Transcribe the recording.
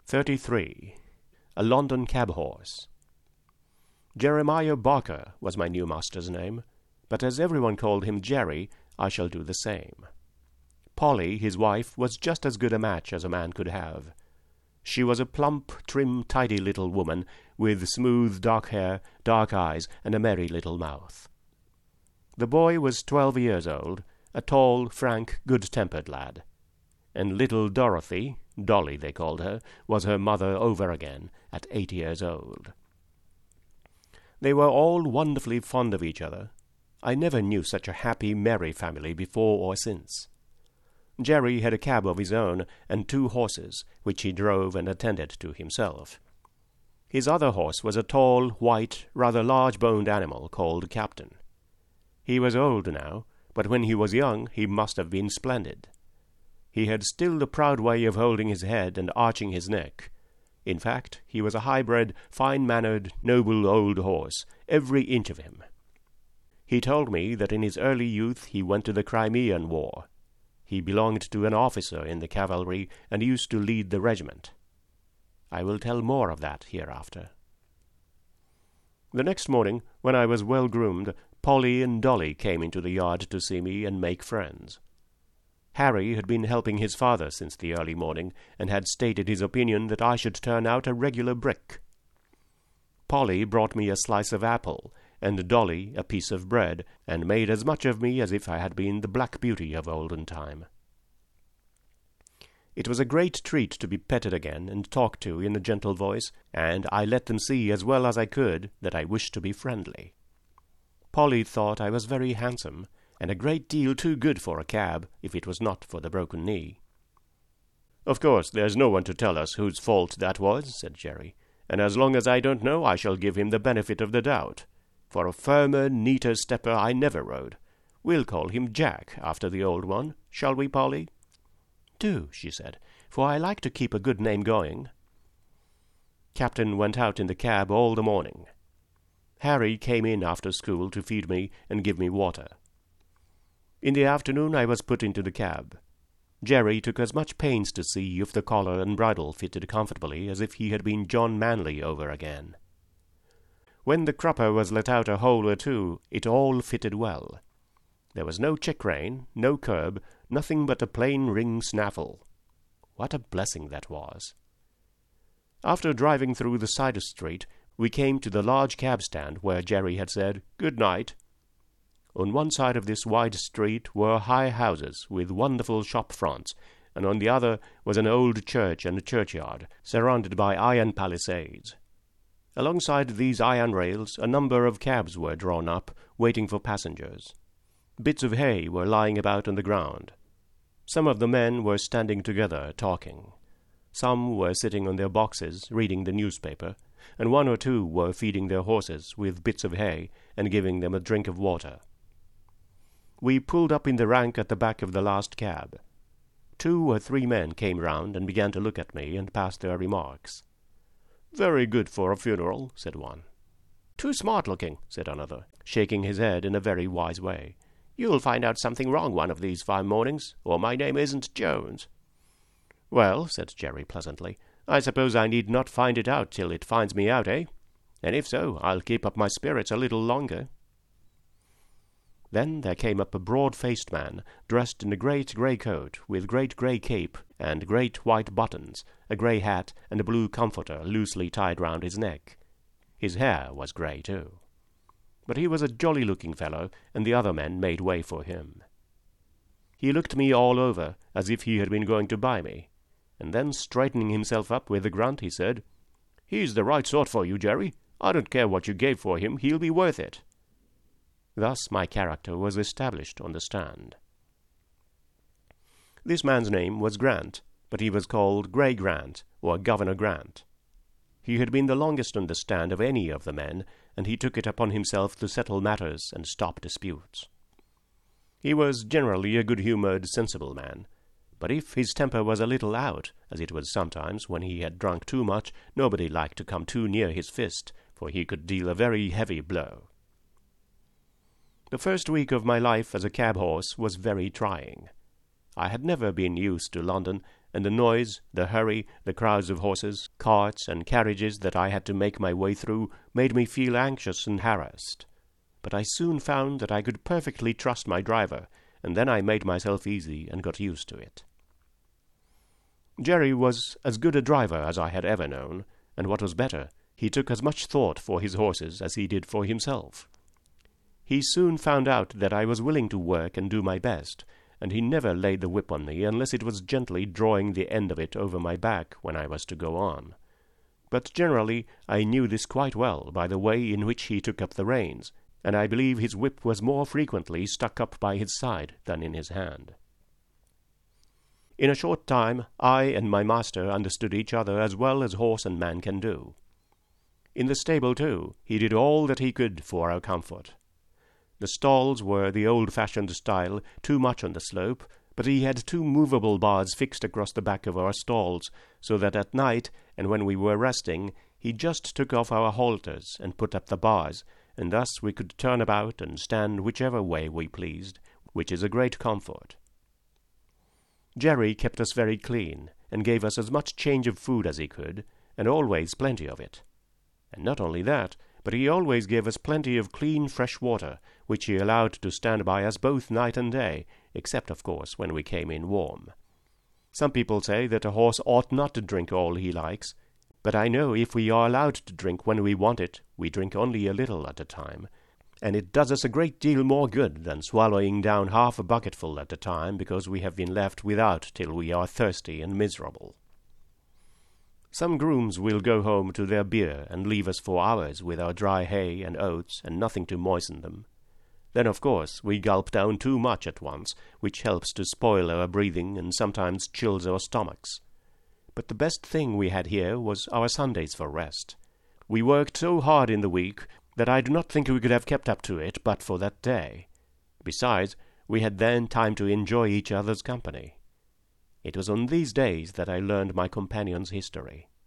33. A London Cab Horse. Jeremiah Barker was my new master's name, but as everyone called him Jerry, I shall do the same. Polly, his wife, was just as good a match as a man could have. She was a plump, trim, tidy little woman, with smooth dark hair, dark eyes, and a merry little mouth. The boy was 12 years old, a tall, frank, good-tempered lad. And little Dorothy, Dolly they called her, was her mother over again, at 8 years old. They were all wonderfully fond of each other. I never knew such a happy, merry family before or since. Jerry had a cab of his own and 2 horses, which he drove and attended to himself. His other horse was a tall, white, rather large-boned animal called Captain. He was old now, but when he was young he must have been splendid. He had still the proud way of holding his head and arching his neck. In fact, he was a high-bred, fine-mannered, noble old horse, every inch of him. He told me that in his early youth he went to the Crimean War. He belonged to an officer in the cavalry and used to lead the regiment. I will tell more of that hereafter. The next morning, when I was well groomed, Polly and Dolly came into the yard to see me and make friends. Harry had been helping his father since the early morning, and had stated his opinion that I should turn out a regular brick. Polly brought me a slice of apple, and Dolly a piece of bread, and made as much of me as if I had been the Black Beauty of olden time. It was a great treat to be petted again and talked to in a gentle voice, and I let them see as well as I could that I wished to be friendly. Polly thought I was very handsome, and a great deal too good for a cab, if it was not for the broken knee. "Of course, there's no one to tell us whose fault that was," said Jerry, "and as long as I don't know, I shall give him the benefit of the doubt. For a firmer, neater stepper I never rode. We'll call him Jack, after the old one. Shall we, Polly?" "Do," she said, "for I like to keep a good name going." Captain went out in the cab all the morning. Harry came in after school to feed me and give me water. In the afternoon I was put into the cab. Jerry took as much pains to see if the collar and bridle fitted comfortably as if he had been John Manley over again. When the crupper was let out a hole or two, it all fitted well. There was no check-rein, no curb, nothing but a plain ring snaffle. What a blessing that was! After driving through the side street, we came to the large cab-stand where Jerry had said, "Good night." On one side of this wide street were high houses with wonderful shop fronts, and on the other was an old church and a churchyard, surrounded by iron palisades. Alongside these iron rails a number of cabs were drawn up, waiting for passengers. Bits of hay were lying about on the ground. Some of the men were standing together, talking. Some were sitting on their boxes, reading the newspaper, and 1 or 2 were feeding their horses with bits of hay and giving them a drink of water. We pulled up in the rank at the back of the last cab. 2 or 3 men came round and began to look at me and pass their remarks. "Very good for a funeral," said one. "Too smart-looking," said another, shaking his head in a very wise way. "You'll find out something wrong one of these fine mornings, or my name isn't Jones." "Well," said Jerry pleasantly, "I suppose I need not find it out till it finds me out, eh? And if so, I'll keep up my spirits a little longer." Then there came up a broad-faced man, dressed in a great grey coat, with great grey cape and great white buttons, a grey hat, and a blue comforter loosely tied round his neck. His hair was grey too. But he was a jolly-looking fellow, and the other men made way for him. He looked me all over, as if he had been going to buy me, and then, straightening himself up with a grunt, he said, "He's the right sort for you, Jerry. I don't care what you gave for him, he'll be worth it." Thus my character was established on the stand. This man's name was Grant, but he was called Grey Grant, or Governor Grant. He had been the longest on the stand of any of the men, and he took it upon himself to settle matters and stop disputes. He was generally a good-humoured, sensible man, but if his temper was a little out, as it was sometimes when he had drunk too much, nobody liked to come too near his fist, for he could deal a very heavy blow. The first week of my life as a cab horse was very trying. I had never been used to London, and the noise, the hurry, the crowds of horses, carts, and carriages that I had to make my way through made me feel anxious and harassed. But I soon found that I could perfectly trust my driver, and then I made myself easy and got used to it. Jerry was as good a driver as I had ever known, and what was better, he took as much thought for his horses as he did for himself. He soon found out that I was willing to work and do my best, and he never laid the whip on me unless it was gently drawing the end of it over my back when I was to go on. But generally I knew this quite well by the way in which he took up the reins, and I believe his whip was more frequently stuck up by his side than in his hand. In a short time I and my master understood each other as well as horse and man can do. In the stable, too, he did all that he could for our comfort. The stalls were the old-fashioned style, too much on the slope, but he had 2 movable bars fixed across the back of our stalls, so that at night, and when we were resting, he just took off our halters and put up the bars, and thus we could turn about and stand whichever way we pleased, which is a great comfort. Jerry kept us very clean, and gave us as much change of food as he could, and always plenty of it. And not only that, but he always gave us plenty of clean fresh water, which he allowed to stand by us both night and day, except, of course, when we came in warm. Some people say that a horse ought not to drink all he likes, but I know if we are allowed to drink when we want it, we drink only a little at a time, and it does us a great deal more good than swallowing down half a bucketful at a time because we have been left without till we are thirsty and miserable. Some grooms will go home to their beer and leave us for hours with our dry hay and oats and nothing to moisten them. Then, of course, we gulp down too much at once, which helps to spoil our breathing and sometimes chills our stomachs. But the best thing we had here was our Sundays for rest. We worked so hard in the week that I do not think we could have kept up to it but for that day. Besides, we had then time to enjoy each other's company. It was on these days that I learned my companion's history.